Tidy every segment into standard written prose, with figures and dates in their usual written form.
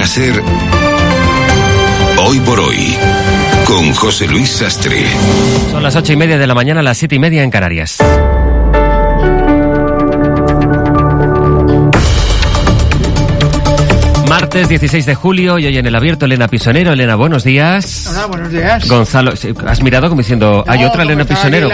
ser Hoy por Hoy, con José Luis Sastre. Son las 8:30 de la mañana, las 7:30 en Canarias. Martes 16 de julio y hoy en El Abierto Elena Pisonero. Elena, buenos días. Hola, buenos días. Gonzalo, ¿has mirado como diciendo, hay otra Elena Pisonero?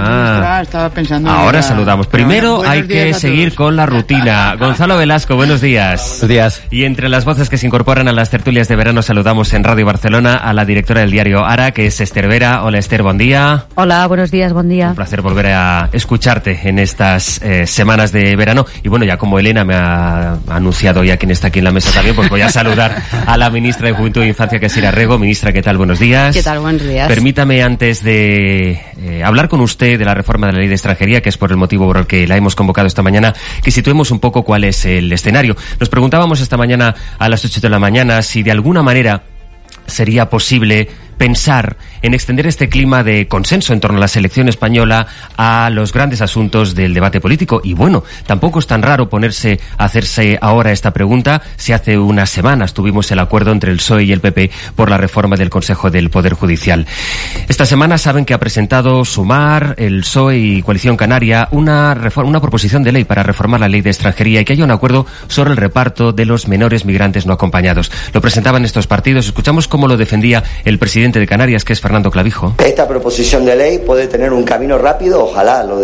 Estaba pensando. Ahora saludamos. Primero hay que seguir con la rutina. Gonzalo Velasco, buenos días. Buenos días. Y entre las voces que se incorporan a las tertulias de verano saludamos en Radio Barcelona a la directora del diario Ara, que es Esther Vera. Hola Esther, buen día. Hola, buenos días, buen día. Un placer volver a escucharte en estas semanas de verano. Y bueno, ya como Elena me ha anunciado ya quién está aquí en la mesa también, pues voy a saludar a la ministra de Juventud e Infancia, que es Ira Rego. Ministra, ¿qué tal? Buenos días. ¿Qué tal? Buenos días. Permítame, antes de hablar con usted de la reforma de la Ley de Extranjería, que es por el motivo por el que la hemos convocado esta mañana, que situemos un poco cuál es el escenario. Nos preguntábamos esta mañana a las 8 de la mañana si de alguna manera sería posible pensar en extender este clima de consenso en torno a la selección española a los grandes asuntos del debate político. Y bueno, tampoco es tan raro hacerse ahora esta pregunta si hace unas semanas tuvimos el acuerdo entre el PSOE y el PP por la reforma del Consejo del Poder Judicial. Esta semana saben que ha presentado Sumar, el PSOE y Coalición Canaria una proposición de ley para reformar la Ley de Extranjería y que haya un acuerdo sobre el reparto de los menores migrantes no acompañados. Lo presentaban estos partidos. Escuchamos cómo lo defendía el presidente de Canarias, que es Fernando Clavijo. Esta proposición de ley puede tener un camino rápido, ojalá lo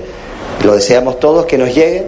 deseamos todos que nos llegue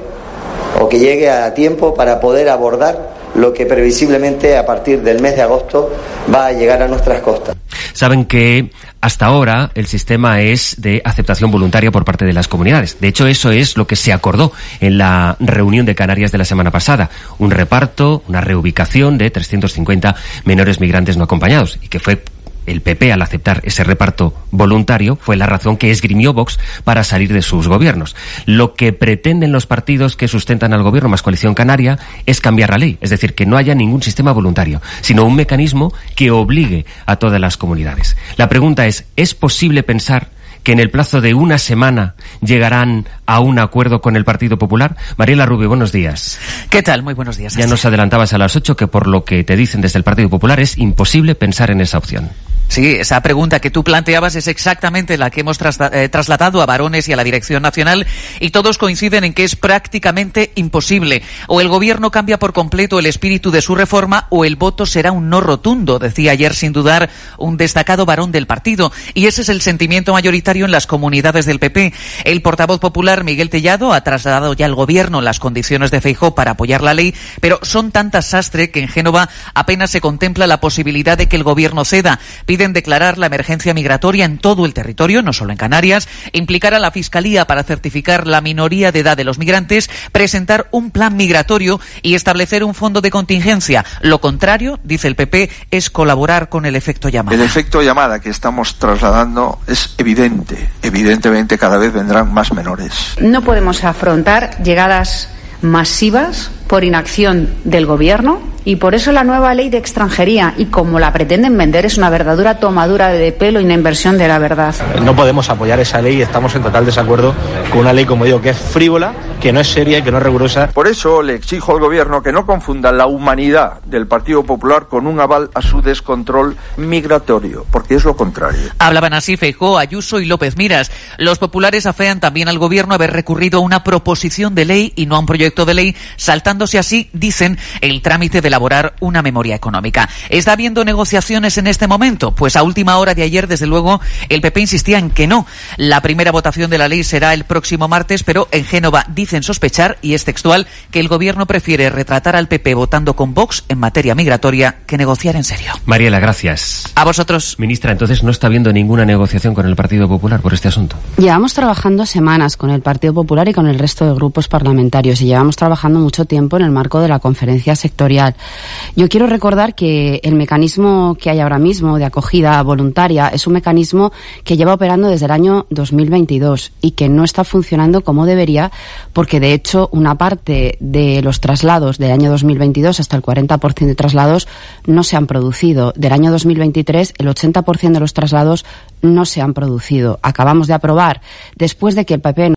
o que llegue a tiempo para poder abordar lo que previsiblemente a partir del mes de agosto va a llegar a nuestras costas. Saben que hasta ahora el sistema es de aceptación voluntaria por parte de las comunidades. De hecho, eso es lo que se acordó en la reunión de Canarias de la semana pasada. Un reparto, una reubicación de 350 menores migrantes no acompañados, y que fue el PP, al aceptar ese reparto voluntario, fue la razón que esgrimió Vox para salir de sus gobiernos. Lo que pretenden los partidos que sustentan al gobierno más Coalición Canaria es cambiar la ley, es decir, que no haya ningún sistema voluntario, sino un mecanismo que obligue a todas las comunidades. La pregunta ¿es posible pensar que en el plazo de una semana llegarán a un acuerdo con el Partido Popular? Mariela Rubio, buenos días. ¿Qué tal? Muy buenos días. Ya nos adelantabas a las 8 que por lo que te dicen desde el Partido Popular es imposible pensar en esa opción. Sí, esa pregunta que tú planteabas es exactamente la que hemos trasladado a varones y a la Dirección Nacional, y todos coinciden en que es prácticamente imposible. O el Gobierno cambia por completo el espíritu de su reforma o el voto será un no rotundo, decía ayer sin dudar un destacado varón del partido. Y ese es el sentimiento mayoritario en las comunidades del PP. El portavoz popular, Miguel Tellado, ha trasladado ya al Gobierno las condiciones de Feijóo para apoyar la ley, pero son tantas sastre que en Génova apenas se contempla la posibilidad de que el Gobierno ceda. Piden declarar la emergencia migratoria en todo el territorio, no solo en Canarias, implicar a la Fiscalía para certificar la minoría de edad de los migrantes, presentar un plan migratorio y establecer un fondo de contingencia. Lo contrario, dice el PP, es colaborar con el efecto llamada. El efecto llamada que estamos trasladando es evidente. Evidentemente cada vez vendrán más menores. No podemos afrontar llegadas masivas por inacción del Gobierno, y por eso la nueva ley de extranjería, y como la pretenden vender, es una verdadera tomadura de pelo y una inversión de la verdad. No podemos apoyar esa ley y estamos en total desacuerdo con una ley, como digo, que es frívola, que no es seria y que no es rigurosa. Por eso le exijo al Gobierno que no confunda la humanidad del Partido Popular con un aval a su descontrol migratorio, porque es lo contrario. Hablaban así Feijóo, Ayuso y López Miras. Los populares afean también al Gobierno haber recurrido a una proposición de ley y no a un proyecto de ley, saltándose así, dicen, el trámite de elaborar una memoria económica. ¿Está habiendo negociaciones en este momento? Pues a última hora de ayer, desde luego, el PP insistía en que no. La primera votación de la ley será el próximo martes, pero en Génova dicen sospechar, y es textual, que el Gobierno prefiere retratar al PP votando con Vox en materia migratoria que negociar en serio. Mariela, gracias. A vosotros. Ministra, entonces no está habiendo ninguna negociación con el Partido Popular por este asunto. Llevamos trabajando semanas con el Partido Popular y con el resto de grupos parlamentarios, y llevamos trabajando mucho tiempo en el marco de la conferencia sectorial. Yo quiero recordar que el mecanismo que hay ahora mismo de acogida voluntaria es un mecanismo que lleva operando desde el año 2022 y que no está funcionando como debería, porque de hecho una parte de los traslados del año 2022, hasta el 40% de traslados, no se han producido. Del año 2023 el 80% de los traslados no se han producido. Acabamos de aprobar, después de que el PP